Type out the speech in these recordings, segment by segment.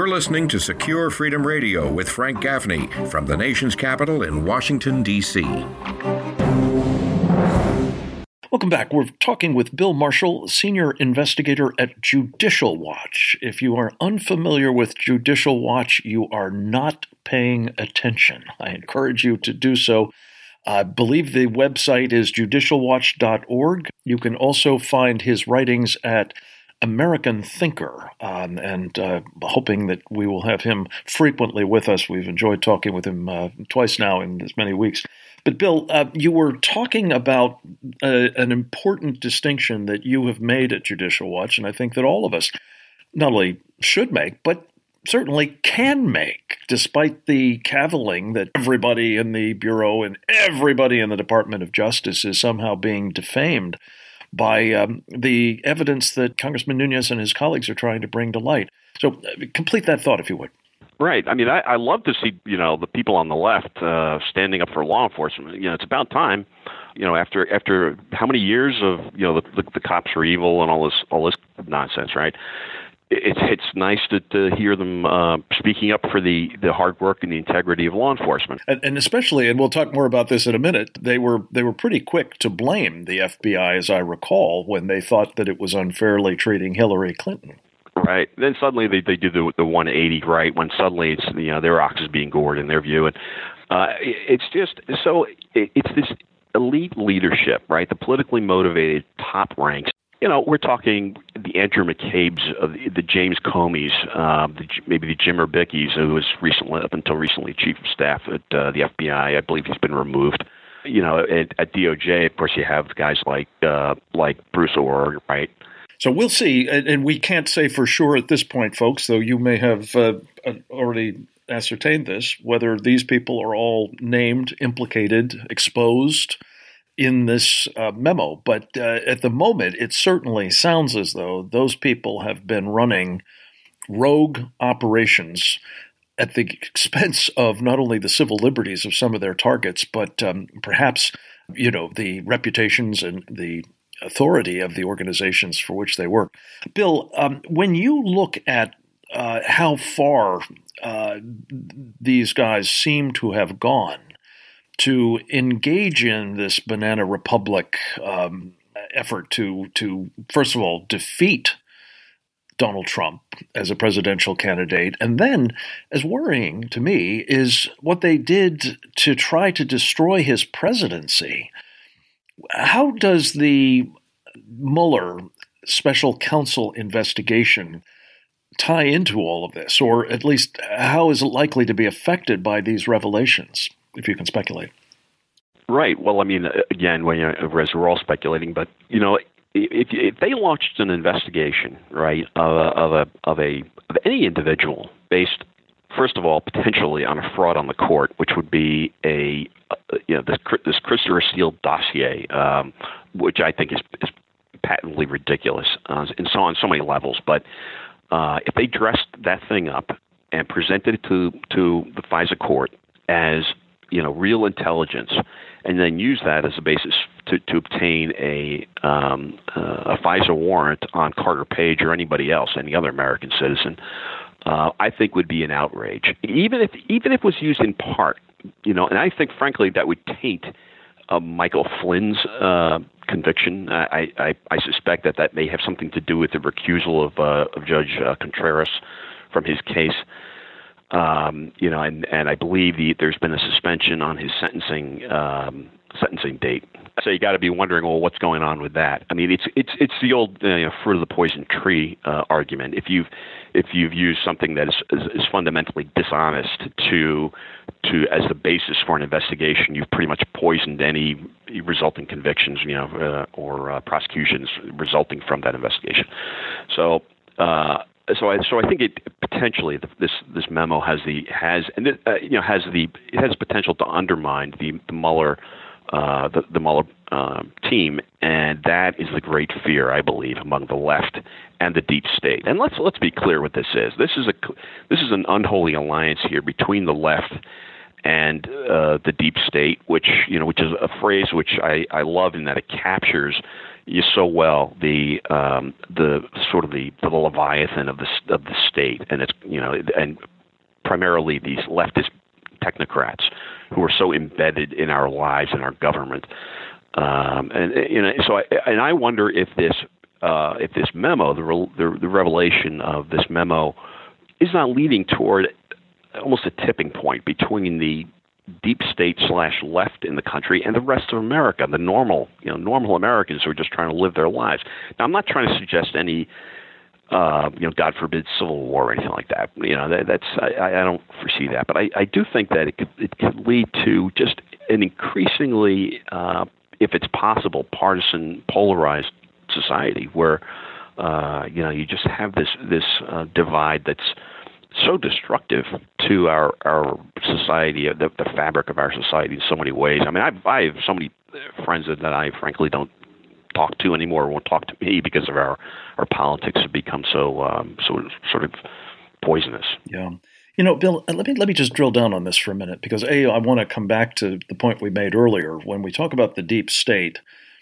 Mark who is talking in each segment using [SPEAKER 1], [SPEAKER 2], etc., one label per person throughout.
[SPEAKER 1] You're listening to Secure Freedom Radio with Frank Gaffney from the nation's capital in Washington, D.C.
[SPEAKER 2] Welcome back. We're talking with Bill Marshall, senior investigator at Judicial Watch. If you are unfamiliar with Judicial Watch, you are not paying attention. I encourage you to do so. I believe the website is judicialwatch.org. You can also find his writings at American Thinker, and hoping that we will have him frequently with us. We've enjoyed talking with him twice now in as many weeks. But Bill, you were talking about an important distinction that you have made at Judicial Watch, and I think that all of us not only should make, but certainly can make, despite the cavilling that everybody in the Bureau and everybody in the Department of Justice is somehow being defamed by the evidence that Congressman Nunes and his colleagues are trying to bring to light. So complete that thought, if you would.
[SPEAKER 3] Right. I mean, I love to see, the people on the left standing up for law enforcement. It's about time, after how many years of, the cops are evil and all this nonsense, right? It's nice to hear them speaking up for the hard work and the integrity of law enforcement,
[SPEAKER 2] and especially, and we'll talk more about this in a minute. They were pretty quick to blame the FBI, as I recall, when they thought that it was unfairly treating Hillary Clinton.
[SPEAKER 3] Right. Then suddenly they do the 180, right? When suddenly it's their ox is being gored in their view, and it's just so it's this elite leadership, right? The politically motivated top ranks. We're talking the Andrew McCabe's, the James Comeys, maybe the Jim Urbicki's, who was up until recently chief of staff at the FBI. I believe he's been removed. At DOJ, of course, you have guys like Bruce Ohr, right?
[SPEAKER 2] So we'll see, and we can't say for sure at this point, folks, though you may have already ascertained this, whether these people are all named, implicated, exposed in this memo. But at the moment, it certainly sounds as though those people have been running rogue operations at the expense of not only the civil liberties of some of their targets, but perhaps, the reputations and the authority of the organizations for which they work. Bill, when you look at how far these guys seem to have gone to engage in this Banana Republic effort to, first of all, defeat Donald Trump as a presidential candidate, and then, as worrying to me, is what they did to try to destroy his presidency. How does the Mueller special counsel investigation tie into all of this, or at least how is it likely to be affected by these revelations, if you can speculate?
[SPEAKER 3] Right. Well, I mean, again, as we're all speculating, but if they launched an investigation, right, of any individual based, first of all, potentially on a fraud on the court, which would be this Christopher Steele dossier, which I think is patently ridiculous, and so on so many levels. But if they dressed that thing up and presented it to the FISA court as real intelligence, and then use that as a basis to obtain a FISA warrant on Carter Page or anybody else, any other American citizen, I think would be an outrage. Even if it was used in part, and I think frankly that would taint Michael Flynn's conviction. I suspect that may have something to do with the recusal of Judge Contreras from his case. And I believe there's been a suspension on his sentencing date. So you got to be wondering, well, what's going on with that? I mean, it's the old fruit of the poison tree argument. If you've used something that is fundamentally dishonest to as the basis for an investigation, you've pretty much poisoned any resulting convictions, or prosecutions resulting from that investigation. So I think it potentially this memo has potential to undermine the Mueller team, and that is the great fear, I believe, among the left and the deep state. And let's be clear what this is. This is an unholy alliance here between the left and the deep state, which is a phrase which I love in that it captures so well the sort of the Leviathan of the state, and it's and primarily these leftist technocrats who are so embedded in our lives and our government, and I wonder if this memo, the revelation of this memo, is not leading toward almost a tipping point between the deep state / left in the country and the rest of America, the normal Americans who are just trying to live their lives. Now, I'm not trying to suggest any, God forbid, civil war or anything like that. I don't foresee that, but I do think that it could lead to just an increasingly, if it's possible, partisan, polarized society where, you just have this divide that's so destructive to our society, the fabric of our society in so many ways. I mean, I have so many friends that I frankly don't talk to anymore, or won't talk to me because of our politics have become so sort of poisonous.
[SPEAKER 2] Yeah. Bill, let me just drill down on this for a minute, because I want to come back to the point we made earlier. When we talk about the deep state,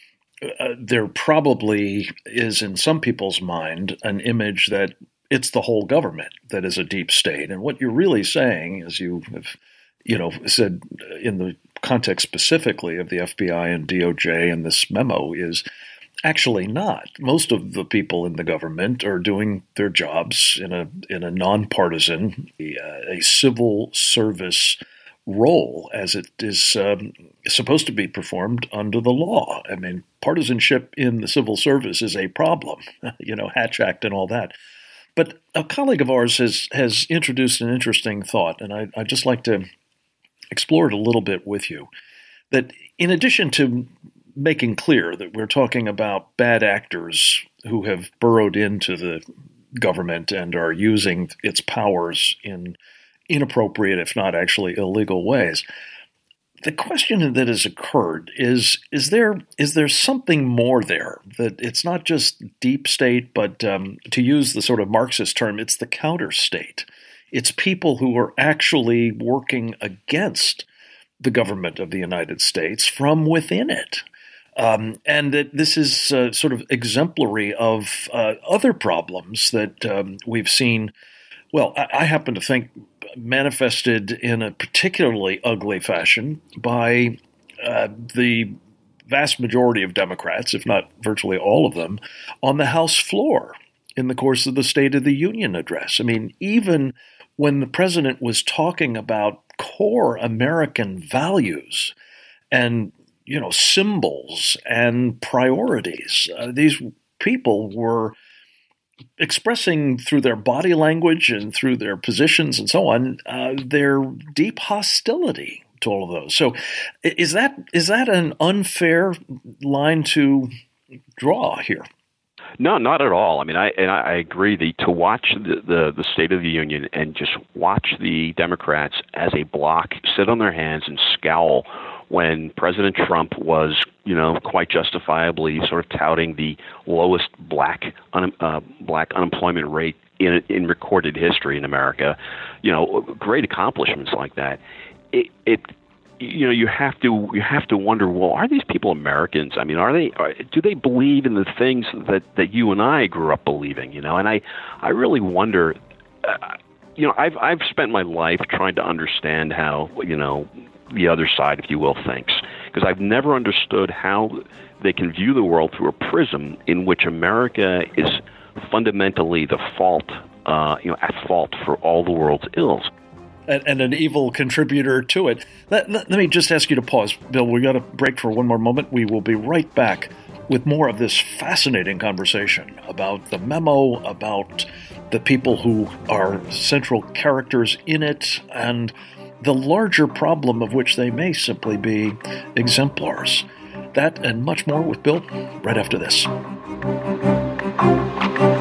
[SPEAKER 2] there probably is in some people's mind an image that it's the whole government that is a deep state. And what you're really saying, as you have, said in the context specifically of the FBI and DOJ and this memo, is actually not. Most of the people in the government are doing their jobs in a nonpartisan, a civil service role as it is supposed to be performed under the law. I mean, partisanship in the civil service is a problem, Hatch Act and all that. But a colleague of ours has introduced an interesting thought, and I'd just like to explore it a little bit with you, that in addition to making clear that we're talking about bad actors who have burrowed into the government and are using its powers in inappropriate, if not actually illegal ways, the question that has occurred is there something more there, that it's not just deep state, but to use the sort of Marxist term, it's the counter state. It's people who are actually working against the government of the United States from within it. And that this is sort of exemplary of other problems that we've seen. Well, I happen to think manifested in a particularly ugly fashion by the vast majority of Democrats, if not virtually all of them, on the House floor in the course of the State of the Union address. I mean, even when the president was talking about core American values and, symbols and priorities, these people were expressing through their body language and through their positions and so on, their deep hostility to all of those. So is that an unfair line to draw here?
[SPEAKER 3] No, not at all. I mean, I agree to watch the State of the Union and just watch the Democrats as a bloc sit on their hands and scowl when President Trump was, quite justifiably sort of touting the lowest black unemployment rate in recorded history in America, great accomplishments like that. You have to wonder, well, are these people Americans? I mean, do they believe in the things that you and I grew up believing? And I really wonder. I've spent my life trying to understand how the other side, if you will, thinks, because I've never understood how they can view the world through a prism in which America is fundamentally the fault, at fault for all the world's ills.
[SPEAKER 2] And an evil contributor to it. Let me just ask you to pause, Bill. We got to break for one more moment. We will be right back with more of this fascinating conversation about the memo, about the people who are central characters in it, and the larger problem of which they may simply be exemplars. That and much more with Bill right after this.